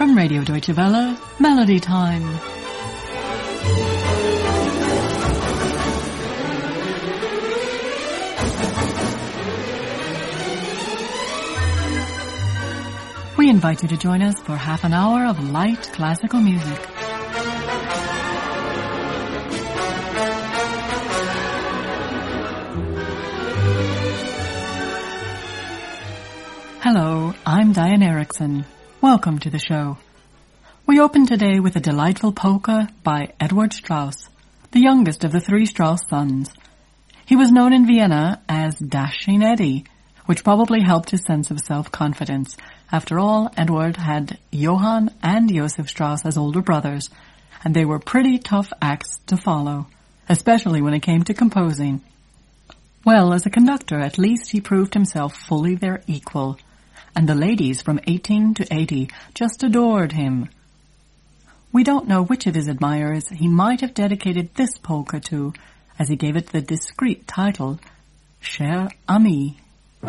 From Radio Deutsche Welle, Melody Time. We invite you to join us for half an hour of light classical music. Hello, I'm Diane Erickson. Welcome to the show. We open today with a delightful polka by Edward Strauss, the youngest of the three Strauss sons. He was known in Vienna as Dashing Eddie, which probably helped his sense of self-confidence. After all, Edward had Johann and Joseph Strauss as older brothers, and they were pretty tough acts to follow, especially when it came to composing. Well, as a conductor, at least he proved himself fully their equal, and the ladies from 18 to 80 just adored him. We don't know which of his admirers he might have dedicated this polka to, as he gave it the discreet title, Cher Ami.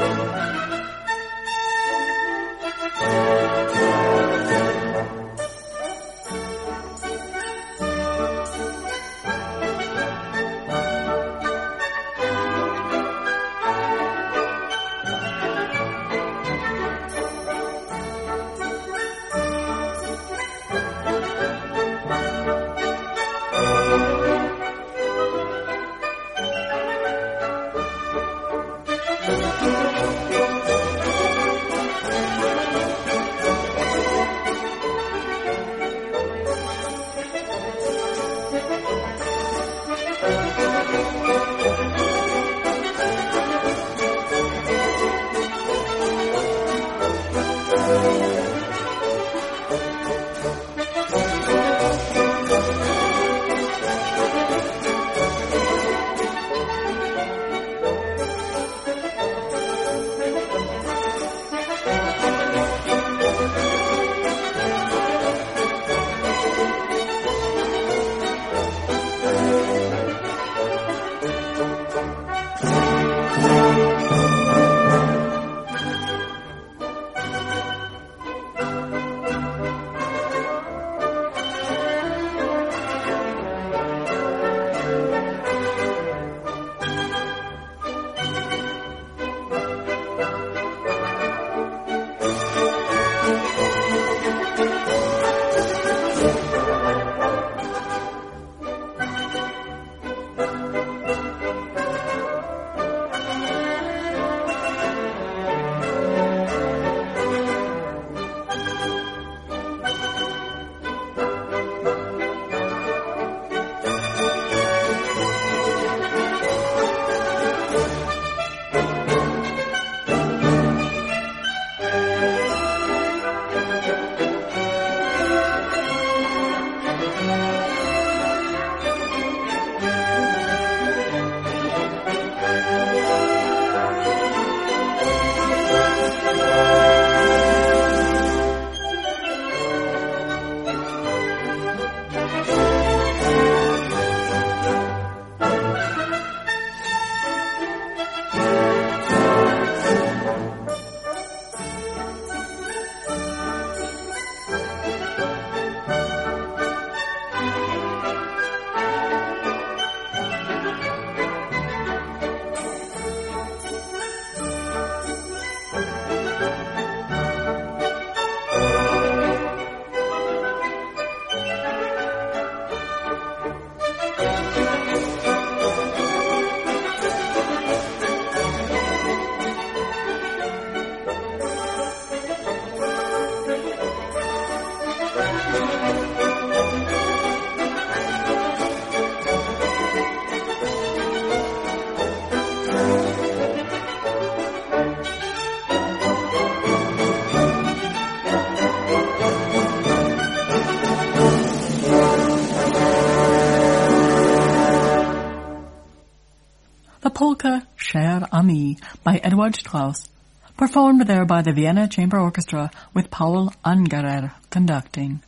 polka Cher Ami by Edward Strauss, performed there by the Vienna Chamber Orchestra with Paul Ungerer conducting.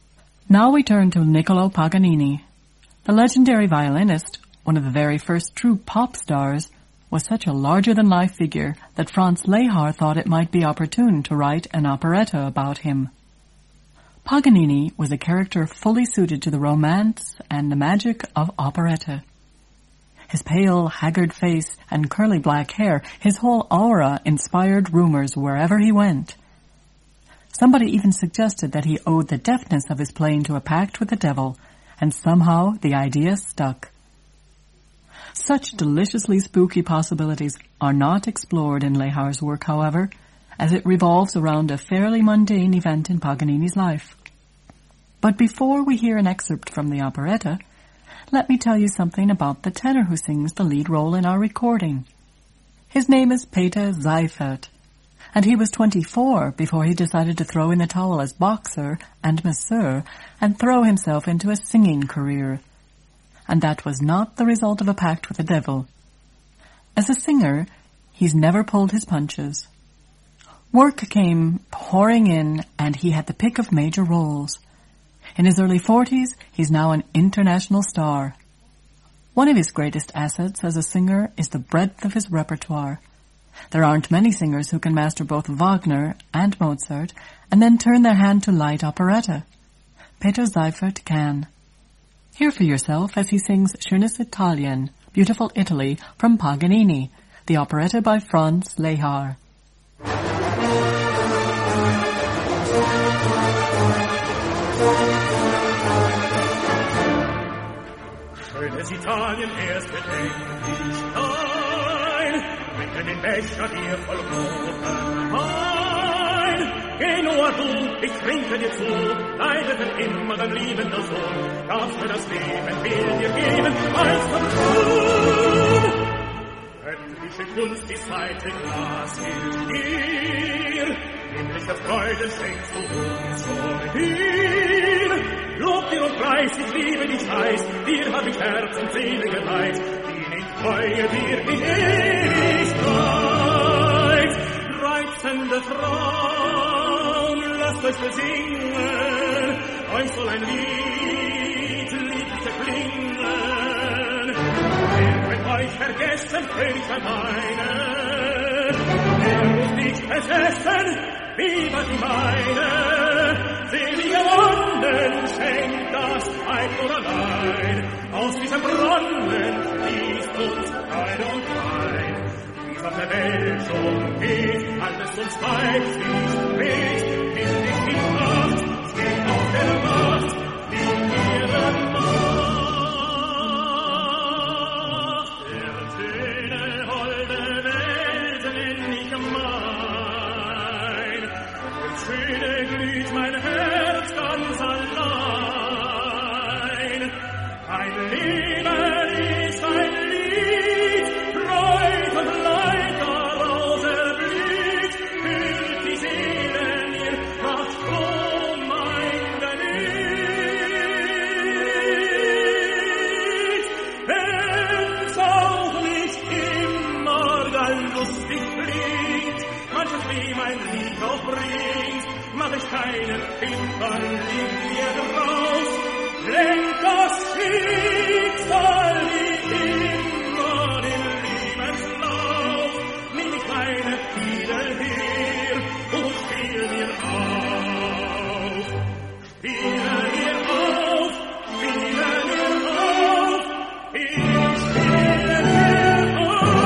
Now we turn to Niccolò Paganini. The legendary violinist, one of the very first true pop stars, was such a larger-than-life figure that Franz Lehár thought it might be opportune to write an operetta about him. Paganini was a character fully suited to the romance and the magic of operetta. His pale, haggard face and curly black hair, his whole aura inspired rumors wherever he went. Somebody even suggested that he owed the deafness of his playing to a pact with the devil, and somehow the idea stuck. Such deliciously spooky possibilities are not explored in Lehar's work, however, as it revolves around a fairly mundane event in Paganini's life. But before we hear an excerpt from the operetta, let me tell you something about the tenor who sings the lead role in our recording. His name is Peter Seifert, and he was 24 before he decided to throw in the towel as boxer and masseur and throw himself into a singing career. And that was not the result of a pact with the devil. As a singer, he's never pulled his punches. Work came pouring in, and he had the pick of major roles. In his early 40s, he's now an international star. One of his greatest assets as a singer is the breadth of his repertoire. There aren't many singers who can master both Wagner and Mozart and then turn their hand to light operetta. Peter Seifert can. Hear for yourself as he sings Schönes Italien, Beautiful Italy, from Paganini, the operetta by Franz Lehár. Schönes Italien, erst bedenk ich ein, bringe den Becher dir voll roten Wein. Geh nur du, ich trinke dir zu, leidete immer dein liebender Sohn, darfst mir das Leben will dir geben, eins zum Tun. Göttliche Kunst, die zweite Glas gilt dir, himmlische Freude schenkst du uns vor dir. Lob dir und preis, ich liebe dich heiß, dir hab ich Herz und Seele geweiht, die ich freue dir in Ewigkeit. Reizende Frauen, lasst euch besingen, euch soll ein Lied lieblich erklingen. Wer wird euch vergessen, König sein meine, wer muss nicht besessen, wie war die meine. Selige Wunden schenkt das Weib nur allein. Aus diesem Brunnen fließt uns Freude und Wein. Wie's auf der Welt schon geht, alles uns weit fließt, weht, in die Macht, steht auf der Macht, wie ihre Macht. Der schöne, holde Welt nenn ich mein. Und schöne glüht mein Herz ganz allein. Ein Leben ist ein Lied, Freud und Leid daraus erblüht, hüllt die Seele mir, macht froh mein Gemüt. Wenn's auch nicht immer dann lustig klingt, manches wie mein Lied auch bringt, mach ich keinen Finger, lieg mir draus, lenk das Schicksal wie immer den Lebenslauf, nimm ich meine Fiedel her und spiel mir auf. Spiele mir auf, spiele mir auf, ich spiele mir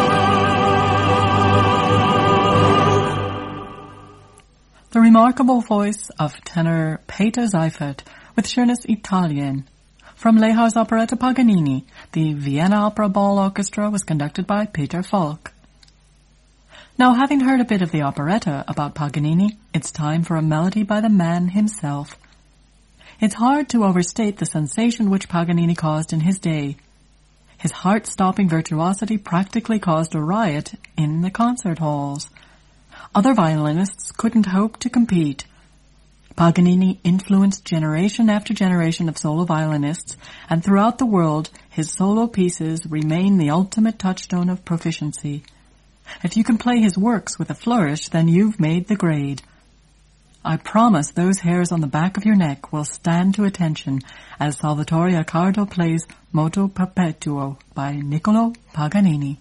auf. The remarkable voice of tenor Peter Seifert with Schönes Italien. From Lehar's operetta Paganini, the Vienna Opera Ball Orchestra was conducted by Peter Falk. Now, having heard a bit of the operetta about Paganini, it's time for a melody by the man himself. It's hard to overstate the sensation which Paganini caused in his day. His heart-stopping virtuosity practically caused a riot in the concert halls. Other violinists couldn't hope to compete. Paganini influenced generation after generation of solo violinists, and throughout the world, his solo pieces remain the ultimate touchstone of proficiency. If you can play his works with a flourish, then you've made the grade. I promise those hairs on the back of your neck will stand to attention as Salvatore Accardo plays Moto Perpetuo by Niccolò Paganini.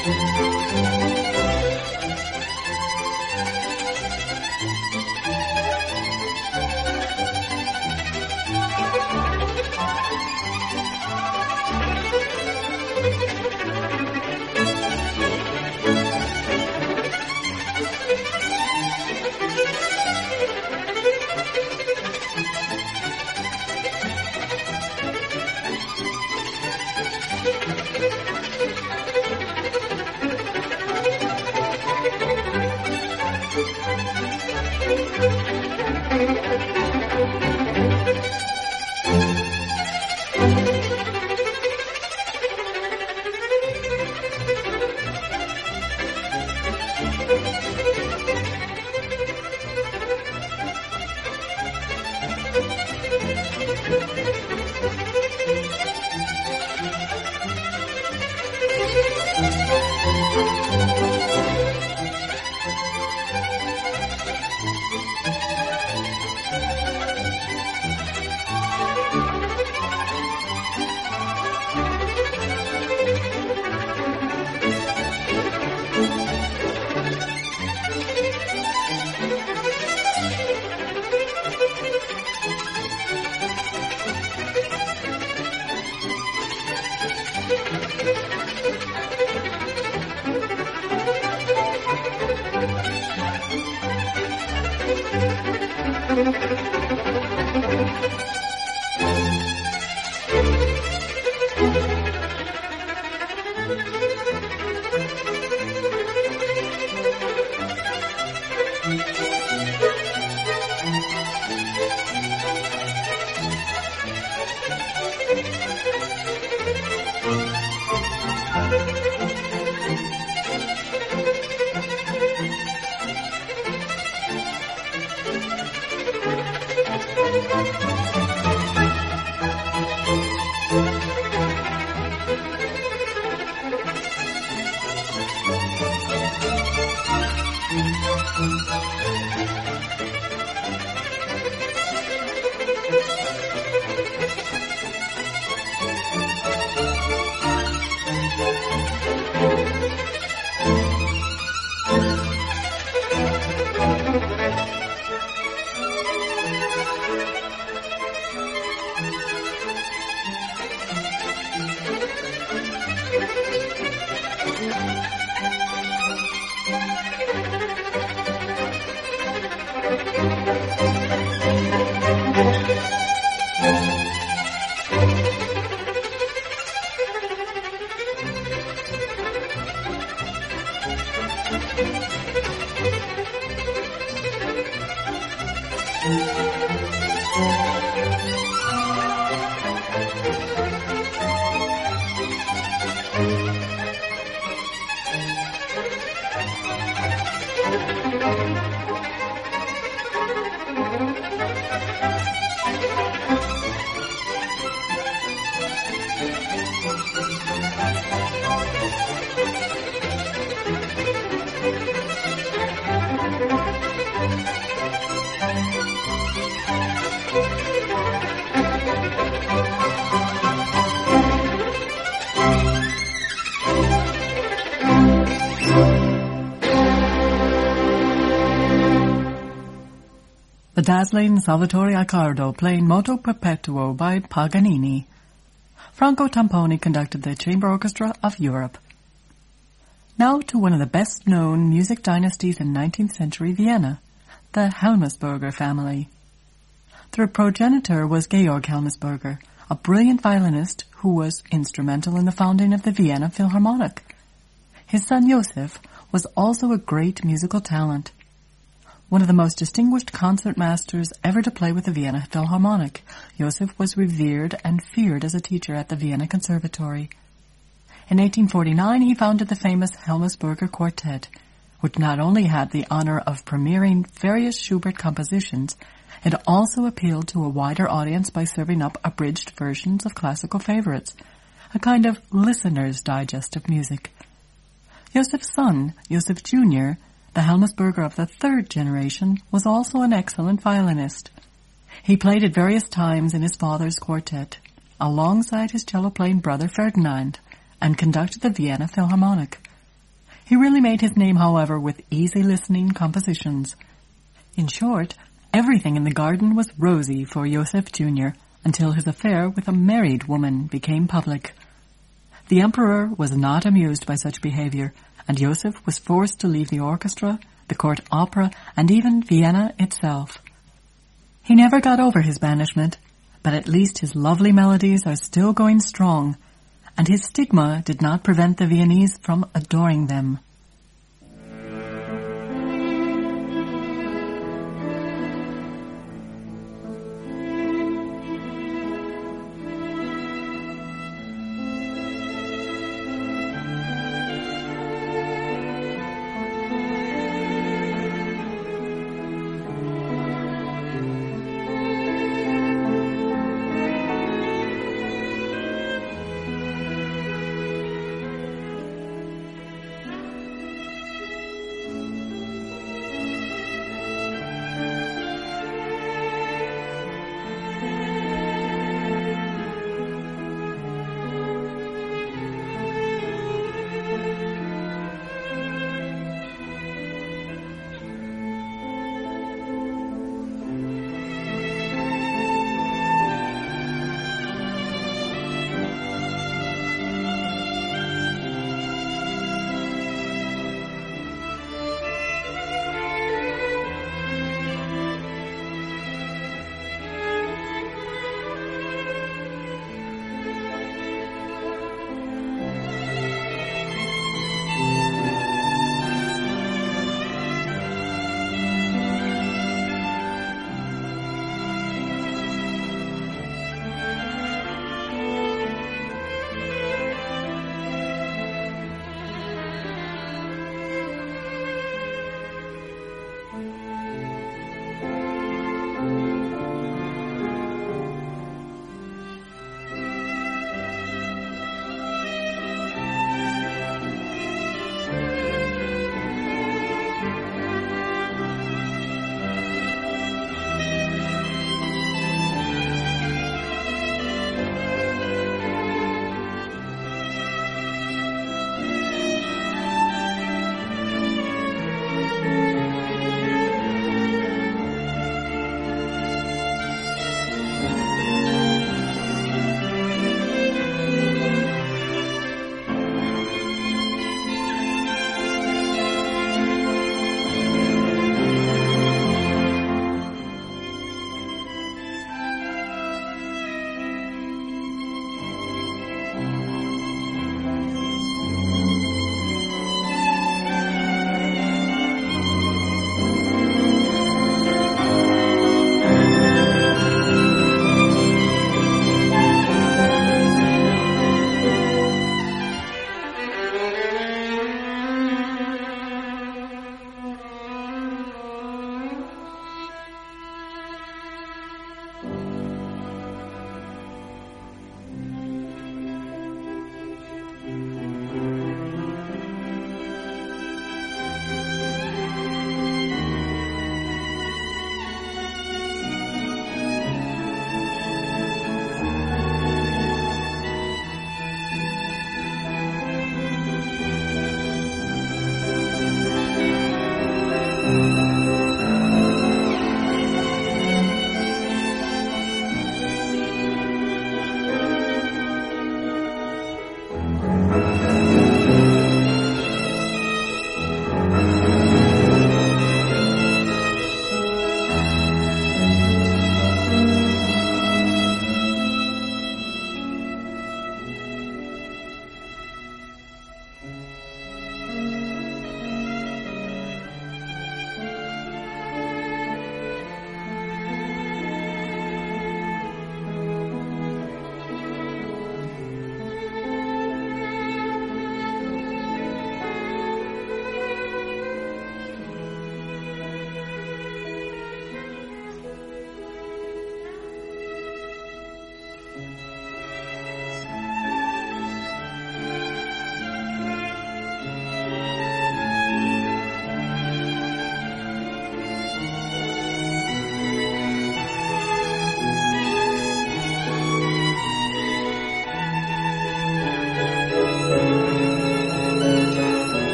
The dazzling Salvatore Accardo playing Moto Perpetuo by Paganini. Franco Tamponi conducted the Chamber Orchestra of Europe. Now to one of the best-known music dynasties in 19th century Vienna, the Helmsberger family. Their progenitor was Georg Helmsberger, a brilliant violinist who was instrumental in the founding of the Vienna Philharmonic. His son Josef was also a great musical talent. One of the most distinguished concertmasters ever to play with the Vienna Philharmonic, Josef was revered and feared as a teacher at the Vienna Conservatory. In 1849, he founded the famous Helmsberger Quartet, which not only had the honor of premiering various Schubert compositions, it also appealed to a wider audience by serving up abridged versions of classical favorites, a kind of listener's digest of music. Josef's son, Josef Jr., the Helmsberger of the third generation, was also an excellent violinist. He played at various times in his father's quartet, alongside his cello-playing brother Ferdinand, and conducted the Vienna Philharmonic. He really made his name, however, with easy-listening compositions. In short, everything in the garden was rosy for Joseph Jr. until his affair with a married woman became public. The emperor was not amused by such behavior, and Joseph was forced to leave the orchestra, the court opera, and even Vienna itself. He never got over his banishment, but at least his lovely melodies are still going strong, and his stigma did not prevent the Viennese from adoring them.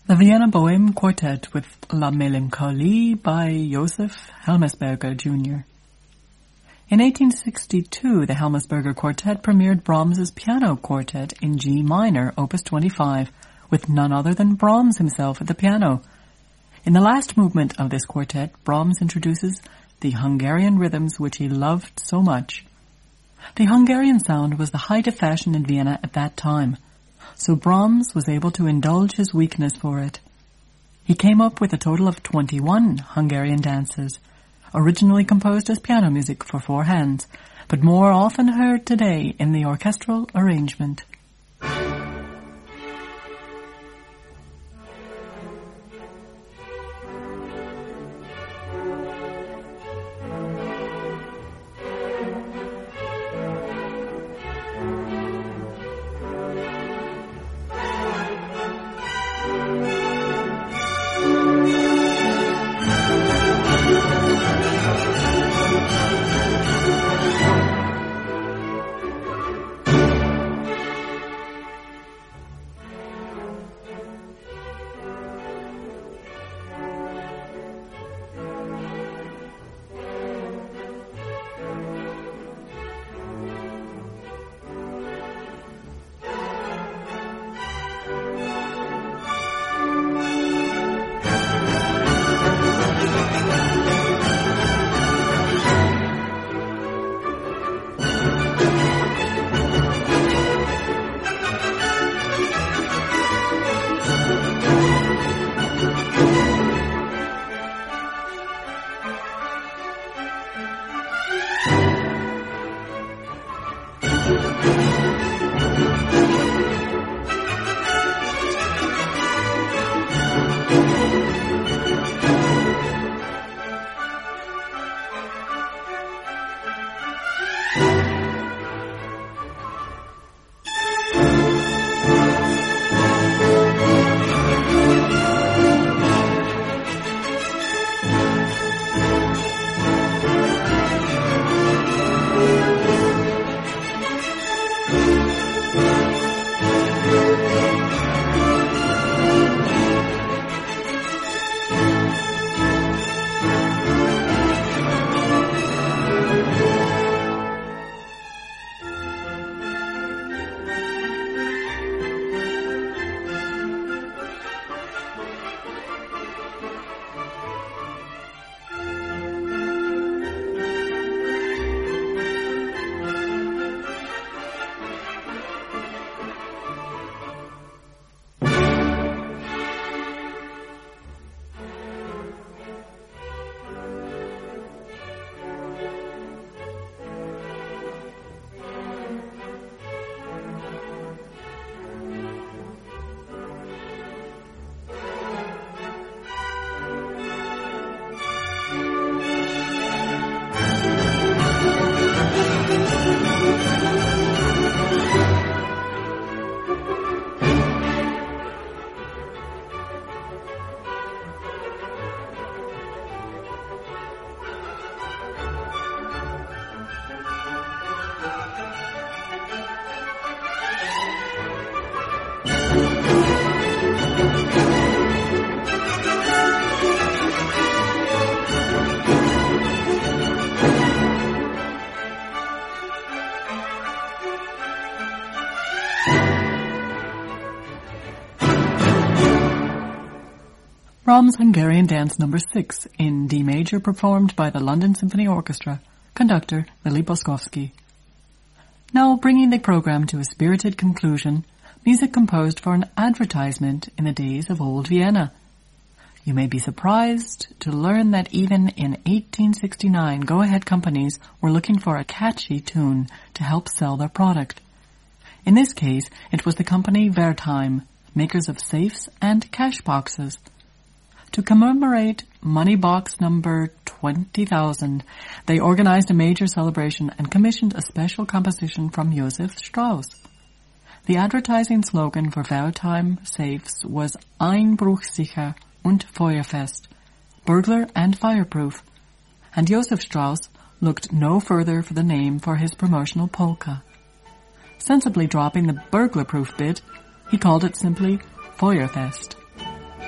The Vienna Bohème Quartet with La Mélancolie by Josef Helmesberger Jr. In 1862, the Helmesberger Quartet premiered Brahms's piano quartet in G minor, opus 25, with none other than Brahms himself at the piano. In the last movement of this quartet, Brahms introduces the Hungarian rhythms which he loved so much. The Hungarian sound was the height of fashion in Vienna at that time, so Brahms was able to indulge his weakness for it. He came up with a total of 21 Hungarian dances, originally composed as piano music for 4 hands, but more often heard today in the orchestral arrangement. Brahms' Hungarian Dance No. 6 in D major, performed by the London Symphony Orchestra, conductor Lily Boskovsky. Now bringing the program to a spirited conclusion, music composed for an advertisement in the days of old Vienna. You may be surprised to learn that even in 1869, go-ahead companies were looking for a catchy tune to help sell their product. In this case, it was the company Wertheim, makers of safes and cash boxes. To commemorate Money Box number 20,000, they organized a major celebration and commissioned a special composition from Josef Strauss. The advertising slogan for Wertheim safes was Einbruchsicher und Feuerfest, burglar and fireproof, and Josef Strauss looked no further for the name for his promotional polka. Sensibly dropping the burglar-proof bit, he called it simply Feuerfest.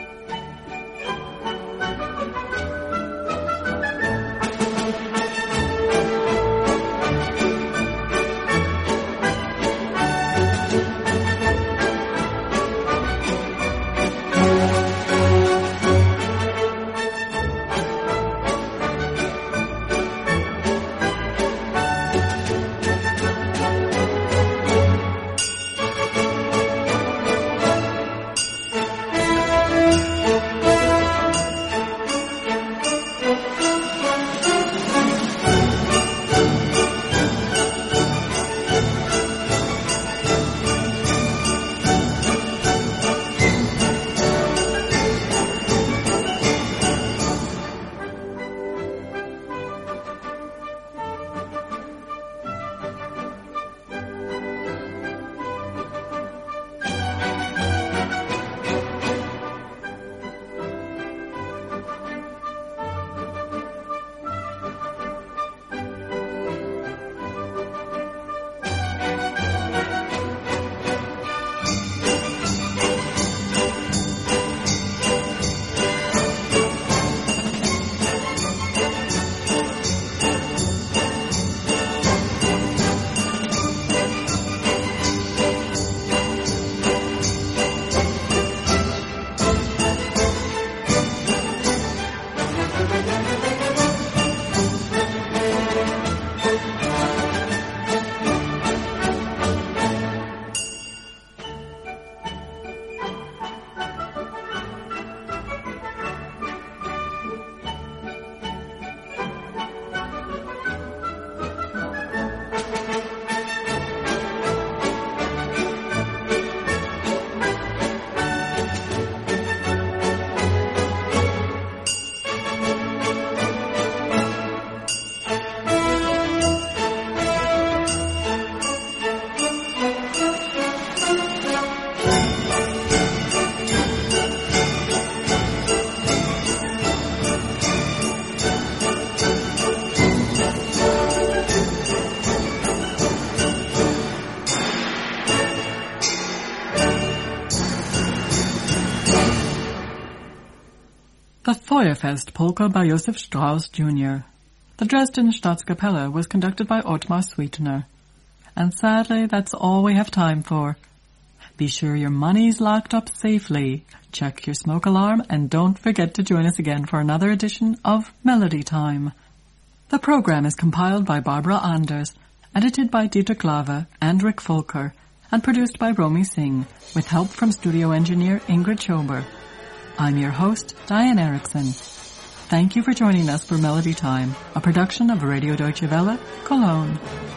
The Feuerfest polka by Josef Strauss Jr. The Dresden Staatskapelle was conducted by Ottmar Sweetener. And sadly, that's all we have time for. Be sure your money's locked up safely, check your smoke alarm, and don't forget to join us again for another edition of Melody Time. The program is compiled by Barbara Anders, edited by Dieter Glave and Rick Volker, and produced by Romy Singh, with help from studio engineer Ingrid Schober. I'm your host, Diane Erickson. Thank you for joining us for Melody Time, a production of Radio Deutsche Welle, Cologne.